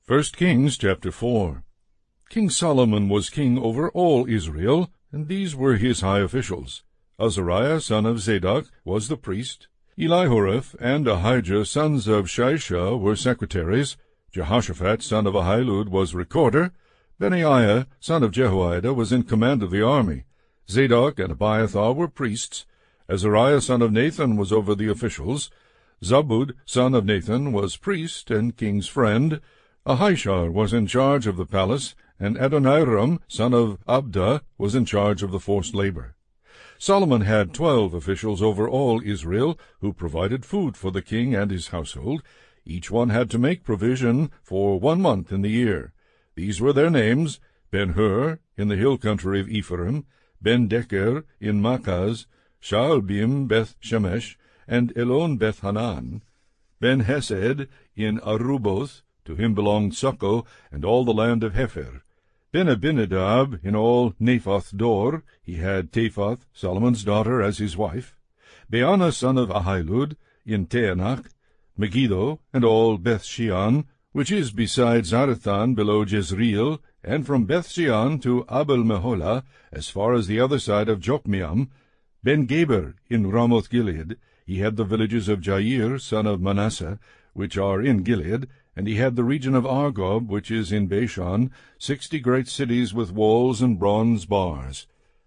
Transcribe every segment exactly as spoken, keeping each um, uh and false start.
First Kings chapter four. King Solomon was king over all Israel, and these were his high officials. Azariah son of Zadok was the priest. Elihoreph and Ahijah sons of Shisha were secretaries. Jehoshaphat son of Ahilud was recorder. Benaiah son of Jehoiada was in command of the army. Zadok and Abiathar were priests. Azariah son of Nathan was over the officials. Zabud son of Nathan was priest and king's friend. Ahishar was in charge of the palace, and Adoniram son of Abda was in charge of the forced labor. Solomon had twelve officials over all Israel, who provided food for the king and his household. Each one had to make provision for one month in the year. These were their names: Ben-Hur in the hill country of Ephraim, Ben-Deker in Makaz, Shaalbim Beth-Shemesh, and Elon Beth-Hanan, Ben-Hesed in Aruboth. To him belonged Succo and all the land of Hepher. Ben-Abinadab in all Naphoth Dor. He had Taphath, Solomon's daughter, as his wife. Baana son of Ahilud in Teanach. Megiddo and all Beth-Shean, which is beside Zarethan below Jezreel, and from Beth-Shean to Abel-Meholah, as far as the other side of Jokmeam. Ben-Geber in Ramoth-Gilead. He had the villages of Jair son of Manasseh, which are in Gilead, and he had the region of Argob, which is in Bashan, sixty great cities with walls and bronze bars.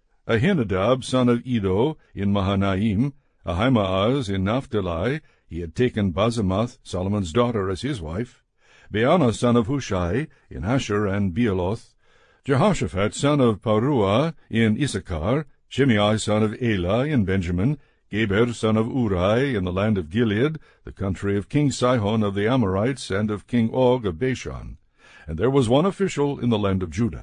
Ahinadab son of Iddo in Mahanaim, Ahimaaz in Naphtali. He had taken Basemath, Solomon's daughter, as his wife. Baana son of Hushai in Asher and Bealoth. Jehoshaphat son of Paruah in Issachar. Shimei son of Elah in Benjamin. Geber son of Uri in the land of Gilead, the country of King Sihon of the Amorites and of King Og of Bashan. And there was one official in the land of Judah.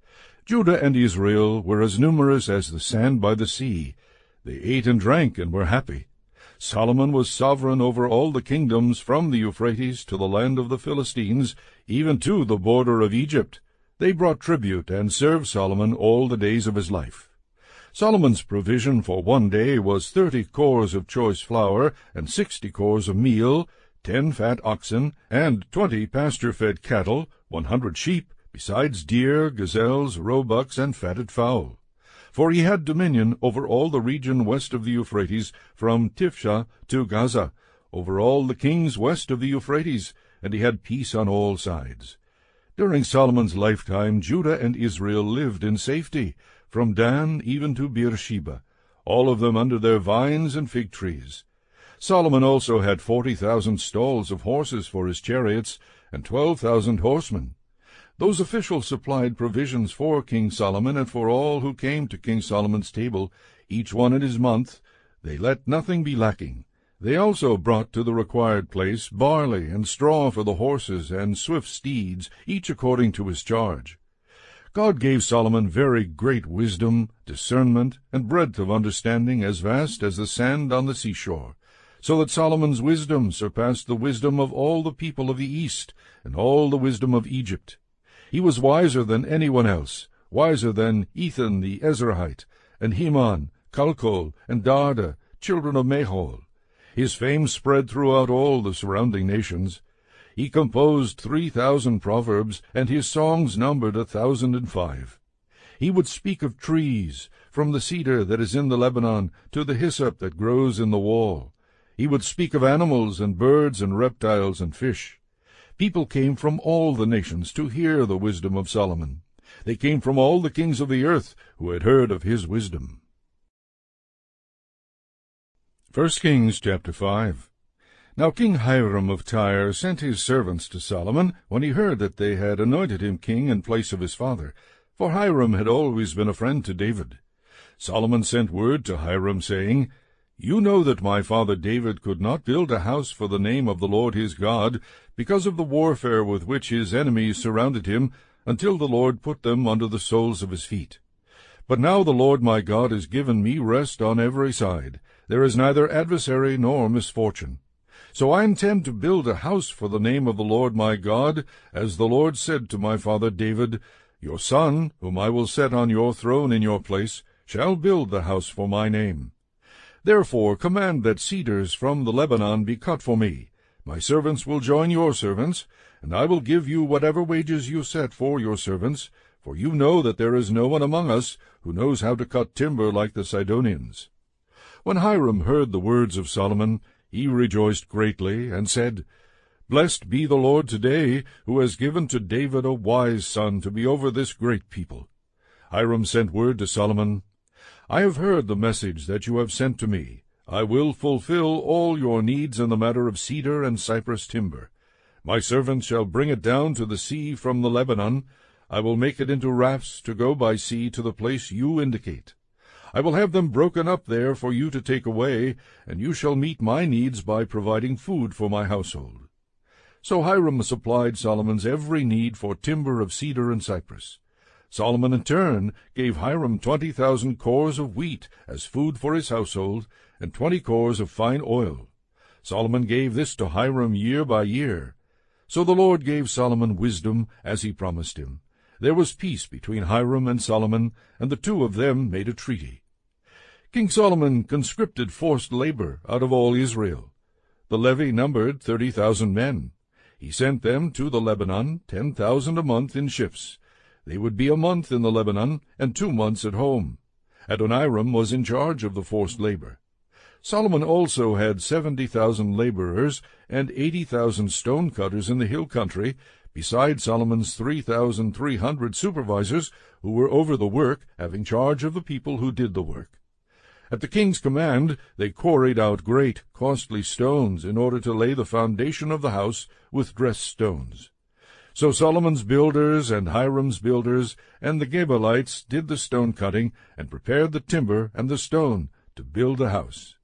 Judah and Israel were as numerous as the sand by the sea. They ate and drank and were happy. Solomon was sovereign over all the kingdoms from the Euphrates to the land of the Philistines, even to the border of Egypt. They brought tribute and served Solomon all the days of his life. Solomon's provision for one day was thirty cors of choice flour, and sixty cors of meal, ten fat oxen, and twenty pasture-fed cattle, one hundred sheep, besides deer, gazelles, roebucks, and fatted fowl. For he had dominion over all the region west of the Euphrates, from Tifsha to Gaza, over all the kings west of the Euphrates, and he had peace on all sides. During Solomon's lifetime Judah and Israel lived in safety, from Dan even to Beersheba, all of them under their vines and fig trees. Solomon also had forty thousand stalls of horses for his chariots, and twelve thousand horsemen. Those officials supplied provisions for King Solomon and for all who came to King Solomon's table, each one in his month. They let nothing be lacking. They also brought to the required place barley and straw for the horses and swift steeds, each according to his charge. God gave Solomon very great wisdom, discernment, and breadth of understanding as vast as the sand on the seashore, so that Solomon's wisdom surpassed the wisdom of all the people of the East, and all the wisdom of Egypt. He was wiser than anyone else, wiser than Ethan the Ezrahite, and Heman, Calcol, and Darda, children of Mahol. His fame spread throughout all the surrounding nations. He composed three thousand proverbs, and his songs numbered a thousand and five. He would speak of trees, from the cedar that is in the Lebanon to the hyssop that grows in the wall. He would speak of animals and birds and reptiles and fish. People came from all the nations to hear the wisdom of Solomon. They came from all the kings of the earth who had heard of his wisdom. First Kings chapter five. Now King Hiram of Tyre sent his servants to Solomon when he heard that they had anointed him king in place of his father, for Hiram had always been a friend to David. Solomon sent word to Hiram, saying, You know that my father David could not build a house for the name of the Lord his God, because of the warfare with which his enemies surrounded him, until the Lord put them under the soles of his feet. But now the Lord my God has given me rest on every side. There is neither adversary nor misfortune. So I intend to build a house for the name of the Lord my God, as the Lord said to my father David, Your son, whom I will set on your throne in your place, shall build the house for my name. Therefore command that cedars from the Lebanon be cut for me. My servants will join your servants, and I will give you whatever wages you set for your servants, for you know that there is no one among us who knows how to cut timber like the Sidonians." When Hiram heard the words of Solomon, he rejoiced greatly, and said, "Blessed be the Lord today, who has given to David a wise son to be over this great people." Hiram sent word to Solomon, "I have heard the message that you have sent to me. I will fulfill all your needs in the matter of cedar and cypress timber. My servants shall bring it down to the sea from the Lebanon. I will make it into rafts to go by sea to the place you indicate. I will have them broken up there for you to take away, and you shall meet my needs by providing food for my household." So Hiram supplied Solomon's every need for timber of cedar and cypress. Solomon in turn gave Hiram twenty thousand cores of wheat as food for his household, and twenty cores of fine oil. Solomon gave this to Hiram year by year. So the Lord gave Solomon wisdom, as he promised him. There was peace between Hiram and Solomon, and the two of them made a treaty. King Solomon conscripted forced labor out of all Israel. The levy numbered thirty thousand men. He sent them to the Lebanon, ten thousand a month in ships. They would be a month in the Lebanon, and two months at home. Adoniram was in charge of the forced labor. Solomon also had seventy thousand laborers and eighty thousand stone cutters in the hill country, besides Solomon's three thousand three hundred supervisors who were over the work, having charge of the people who did the work. At the king's command, they quarried out great, costly stones in order to lay the foundation of the house with dressed stones. So Solomon's builders and Hiram's builders and the Gebalites did the stone cutting and prepared the timber and the stone to build the house.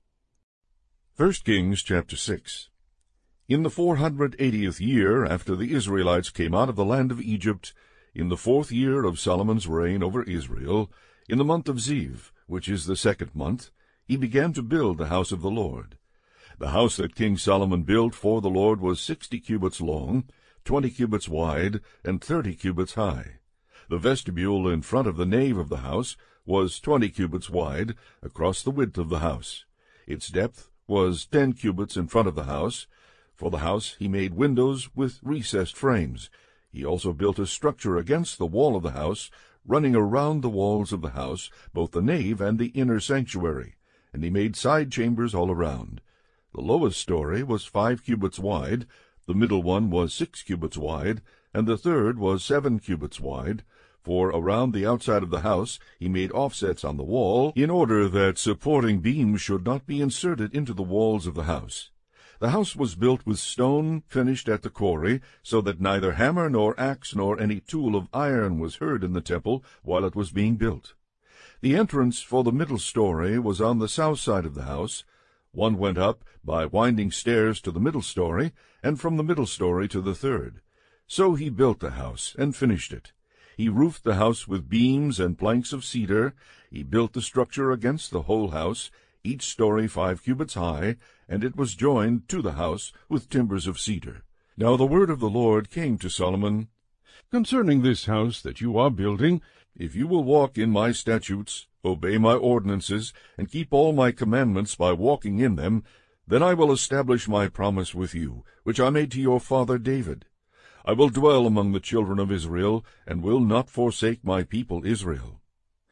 First Kings chapter six. In the four hundred eightieth year after the Israelites came out of the land of Egypt, in the fourth year of Solomon's reign over Israel, in the month of Ziv, which is the second month, he began to build the house of the Lord. The house that King Solomon built for the Lord was sixty cubits long, twenty cubits wide, and thirty cubits high. The vestibule in front of the nave of the house was twenty cubits wide, across the width of the house. Its depth was ten cubits in front of the house. For the house he made windows with recessed frames. He also built a structure against the wall of the house, running around the walls of the house, both the nave and the inner sanctuary, and he made side chambers all around. The lowest story was five cubits wide, the middle one was six cubits wide, and the third was seven cubits wide, for around the outside of the house he made offsets on the wall, in order that supporting beams should not be inserted into the walls of the house. The house was built with stone finished at the quarry, so that neither hammer nor axe nor any tool of iron was heard in the temple while it was being built. The entrance for the middle story was on the south side of the house. One went up by winding stairs to the middle story, and from the middle story to the third. So he built the house and finished it. He roofed the house with beams and planks of cedar. He built the structure against the whole house, each story five cubits high, and it was joined to the house with timbers of cedar. Now the word of the Lord came to Solomon, "Concerning this house that you are building, if you will walk in my statutes, obey my ordinances, and keep all my commandments by walking in them, then I will establish my promise with you, which I made to your father David. I will dwell among the children of Israel, and will not forsake my people Israel."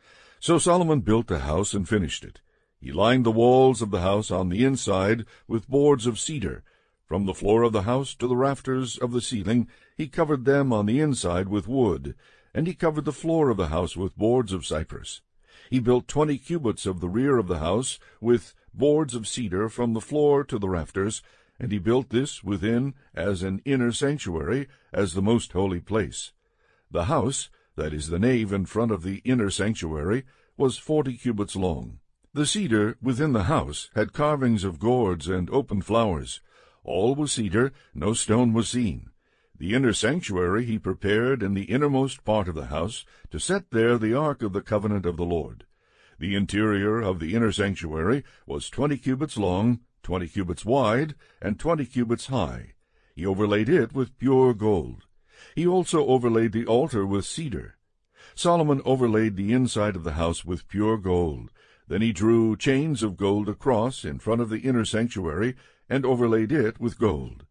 So Solomon built the house and finished it. He lined the walls of the house on the inside with boards of cedar. From the floor of the house to the rafters of the ceiling he covered them on the inside with wood, and he covered the floor of the house with boards of cypress. He built twenty cubits of the rear of the house with boards of cedar from the floor to the rafters, and he built this within as an inner sanctuary, as the most holy place. The house, that is the nave in front of the inner sanctuary, was forty cubits long. The cedar within the house had carvings of gourds and open flowers. All was cedar, no stone was seen. The inner sanctuary he prepared in the innermost part of the house, to set there the ark of the covenant of the Lord. The interior of the inner sanctuary was twenty cubits long, twenty cubits wide, and twenty cubits high. He overlaid it with pure gold. He also overlaid the altar with cedar. Solomon overlaid the inside of the house with pure gold. Then he drew chains of gold across in front of the inner sanctuary, and overlaid it with gold.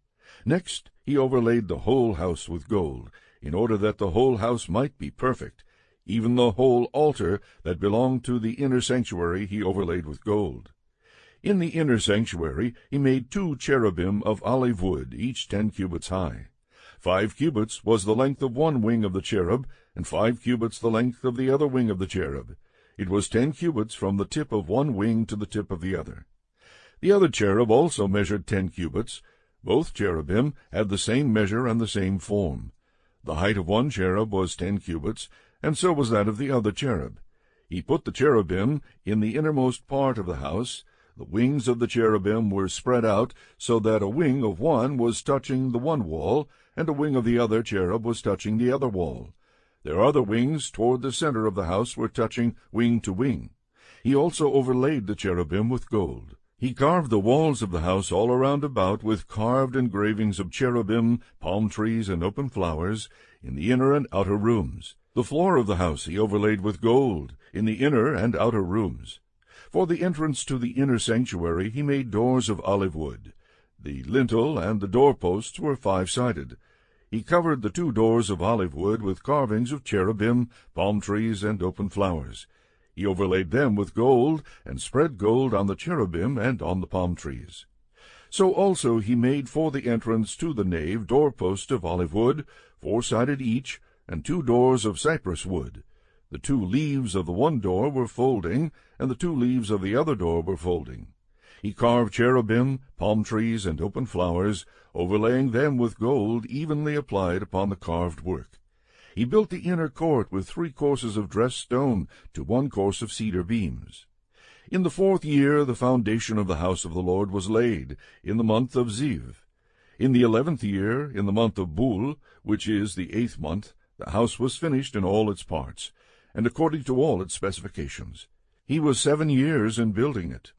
Next he overlaid the whole house with gold, in order that the whole house might be perfect. Even the whole altar that belonged to the inner sanctuary he overlaid with gold. In the inner sanctuary he made two cherubim of olive wood, each ten cubits high. Five cubits was the length of one wing of the cherub, and five cubits the length of the other wing of the cherub. It was ten cubits from the tip of one wing to the tip of the other. The other cherub also measured ten cubits. Both cherubim had the same measure and the same form. The height of one cherub was ten cubits, and so was that of the other cherub. He put the cherubim in the innermost part of the house. The wings of the cherubim were spread out, so that a wing of one was touching the one wall, and a wing of the other cherub was touching the other wall. Their other wings toward the center of the house were touching wing to wing. He also overlaid the cherubim with gold. He carved the walls of the house all around about with carved engravings of cherubim, palm trees, and open flowers, in the inner and outer rooms. The floor of the house he overlaid with gold, in the inner and outer rooms. For the entrance to the inner sanctuary he made doors of olive wood. The lintel and the doorposts were five-sided. He covered the two doors of olive wood with carvings of cherubim, palm trees, and open flowers. He overlaid them with gold, and spread gold on the cherubim and on the palm trees. So also he made for the entrance to the nave doorposts of olive wood, four-sided each, and two doors of cypress wood. The two leaves of the one door were folding, and the two leaves of the other door were folding. He carved cherubim, palm trees, and open flowers, overlaying them with gold evenly applied upon the carved work. He built the inner court with three courses of dressed stone to one course of cedar beams. In the fourth year the foundation of the house of the Lord was laid, in the month of Ziv. In the eleventh year, in the month of Bul, which is the eighth month, the house was finished in all its parts, and according to all its specifications. He was seven years in building it.